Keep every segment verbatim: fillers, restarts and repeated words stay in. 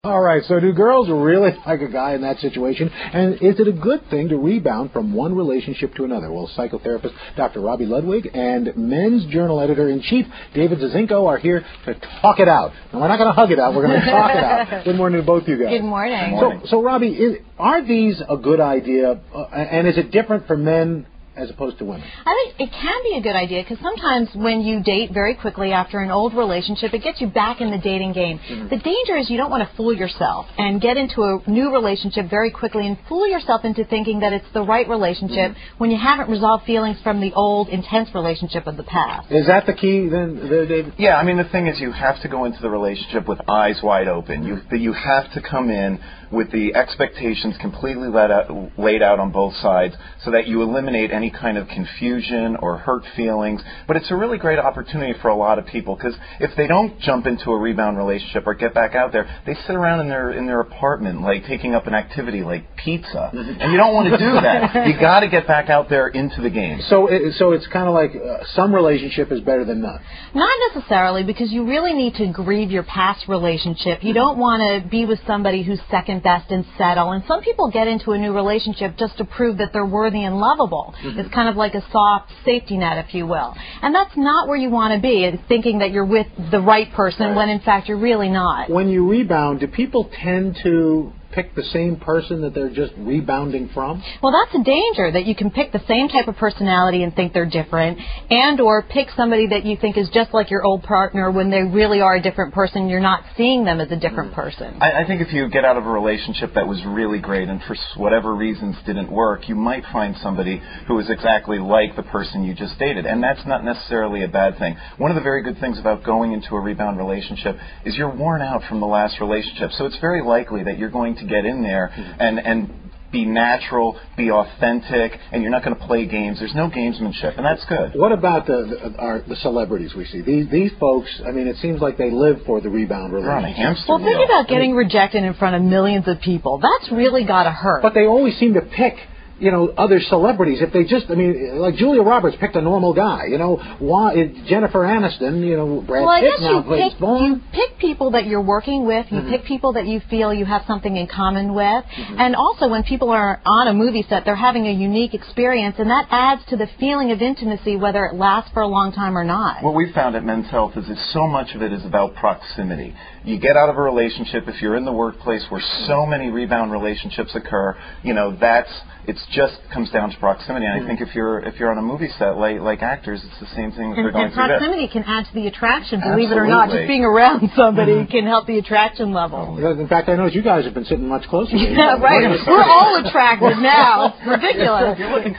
All right, so do girls really like a guy in that situation? And is it a good thing to rebound from one relationship to another? Well, psychotherapist Doctor Robbie Ludwig and Men's Journal Editor-in-Chief David Zinczenko are here to talk it out. And we're not going to hug it out, we're going to talk it out. Good morning to both you guys. Good morning. Good morning. So, so Robbie, is, are these a good idea, uh, and is it different for men as opposed to women? I think it can be a good idea because sometimes when you date very quickly after an old relationship, it gets you back in the dating game. Mm-hmm. The danger is you don't want to fool yourself and get into a new relationship very quickly and fool yourself into thinking that it's the right relationship mm-hmm. when you haven't resolved feelings from the old, intense relationship of the past. Is that the key then, David? Yeah, I mean, the thing is you have to go into the relationship with eyes wide open. You, you have to come in with the expectations completely let out, laid out on both sides so that you eliminate any kind of confusion or hurt feelings. But it's a really great opportunity for a lot of people because if they don't jump into a rebound relationship or get back out there, they sit around in their in their apartment like taking up an activity like pizza. And you don't want to do that. You got to get back out there into the game. So, it, so it's kind of like uh, some relationship is better than none. Not necessarily, because you really need to grieve your past relationship. You don't want to be with somebody who's second best and settle. And some people get into a new relationship just to prove that they're worthy and lovable. Mm-hmm. It's kind of like a soft safety net, if you will. And that's not where you want to be, thinking that you're with the right person right. when in fact you're really not. When you rebound, do people tend to pick the same person that they're just rebounding from? Well, that's a danger, that you can pick the same type of personality and think they're different, and or pick somebody that you think is just like your old partner when they really are a different person. You're not seeing them as a different mm. person. I, I think if you get out of a relationship that was really great and for whatever reasons didn't work, you might find somebody who is exactly like the person you just dated, and that's not necessarily a bad thing. One of the very good things about going into a rebound relationship is you're worn out from the last relationship, so it's very likely that you're going to get in there and and be natural, be authentic, and you're not going to play games. There's no gamesmanship, and that's good. What about the the, our, the celebrities we see? These these folks, I mean, it seems like they live for the rebound relationship. Well, think about getting I mean, rejected in front of millions of people. That's really got to hurt. But they always seem to pick, you know, other celebrities. If they just, I mean, like Julia Roberts picked a normal guy. You know, why, Jennifer Aniston, you know, Brad well, Pitt now plays pick, Bond. You pick people that you're working with. You mm-hmm. pick people that you feel you have something in common with. Mm-hmm. And also, when people are on a movie set, they're having a unique experience, and that adds to the feeling of intimacy, whether it lasts for a long time or not. What we've found at Men's Health is that so much of it is about proximity. You get out of a relationship, if you're in the workplace where so many rebound relationships occur, you know, that's, it's just comes down to proximity. And I think if you're if you're on a movie set like like actors, it's the same thing that and, they're going and through. Proximity can add to the attraction, believe Absolutely. it or not. Just being around somebody mm-hmm. can help the attraction level. In fact, I noticed you guys have been sitting much closer. Yeah, right. We're all attracted now. It's ridiculous.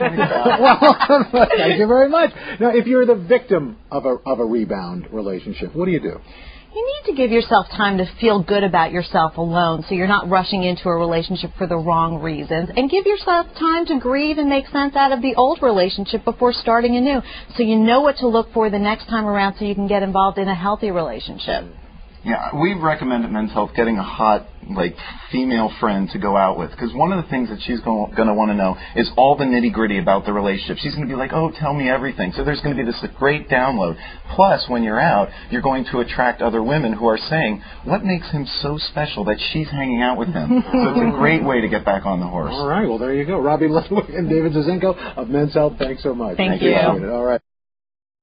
Well, thank you very much. Now, if you're the victim of a of a rebound relationship, what do you do? You need to give yourself time to feel good about yourself alone, so you're not rushing into a relationship for the wrong reasons. And give yourself time to grieve and make sense out of the old relationship before starting anew, so you know what to look for the next time around so you can get involved in a healthy relationship. Yeah, we recommend at Men's Health getting a hot, like, female friend to go out with. Because one of the things that she's going to want to know is all the nitty-gritty about the relationship. She's going to be like, oh, tell me everything. So there's going to be this great download. Plus, when you're out, you're going to attract other women who are saying, what makes him so special that she's hanging out with him? So it's a great way to get back on the horse. All right, well, there you go. Robbie Ludwig and David Zinczenko of Men's Health, thanks so much. Thank, Thank you. you. All right.